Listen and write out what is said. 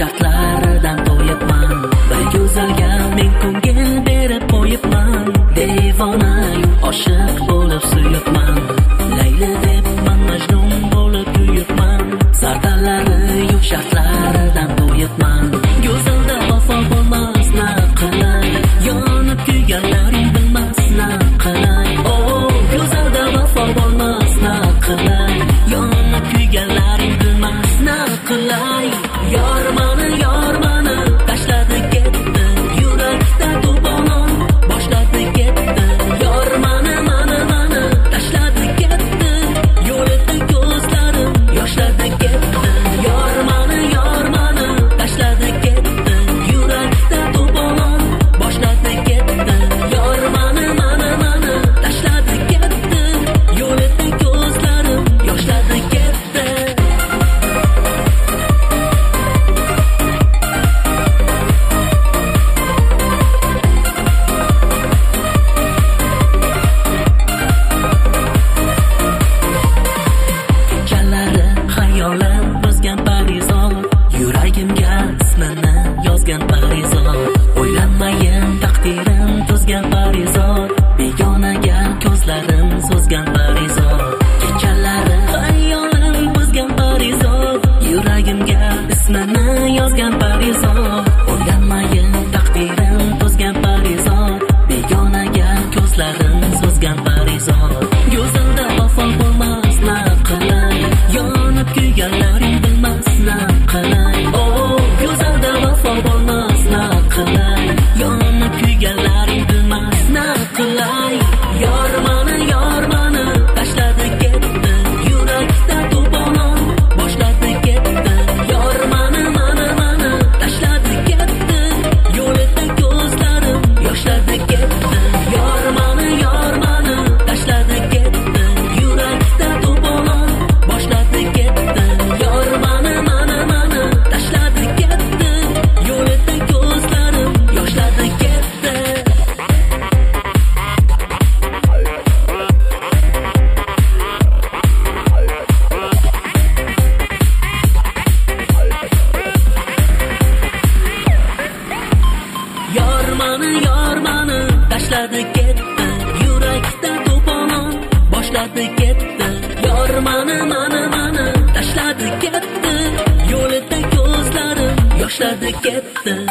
shartlaridan to'yibman. Bir go'zalga men ko'ngil berib qo'yibman. Devona oshiq bo'lib suyibman. Layli deb man Majnun bo'lib kuyibman. Sardallari yo'q shartlaridan to'yibman. Go'zalda vafo bo'lmas na qilay, yonib kuyganlaring bilmas na qilay. Oh, go'zalda vafo bo'lmas na qilay, yonib kuyganlaring bilmas na qilay. Yor mani tashladi ketdi, yurakda to'polon boshladi ketdi. Yor mani tashladi ketdi, yo'lida ko'zlarim yoshladi ketdi. Yor mani tashladi ketdi, yurakda to'polon boshladi ketdi. Yor mani tashladi ketdi, yo'lida ko'zlarim yoshladi ketdi. Kechalari xayolim buzgan parizor, yuragimga ismini yozgan parizor. O'ylanmayin taqdirim tuzgan parizor, begonaga ko'zlarim so'zgan parizor. Kechalari xayolim buzgan parizor, yuragimga ismini yozgan parizor. O'ylanmayin taqdirim tuzgan parizor, begonaga ko'zlarim so'zgan parizor. Go'zalda vafo bo'lmas na qilay, yonib kuyganlaring bilmas na qilay. Oh, go'zalda vafo bo'lmas na qilay, yonib kuyganlaring bilmas na qilay. Yor mani tashladi ketdi, yurakda to'polon boshladi ketdi. Yor mani tashladi ketdi, yo'lida ko'zlarim yoshladi ketdi. Yor mani tashladi ketdi, yurakda to'polon boshladi ketdi. Yor mani tashladi ketdi, yo'lida ko'zlarim yoshladi ketdi. Yor mani tashladi ketdi, yurakda to'polon boshladi ketdi. Yor mani tashladi ketdi, yo'lida ko'zlarim yoshladi ketdi.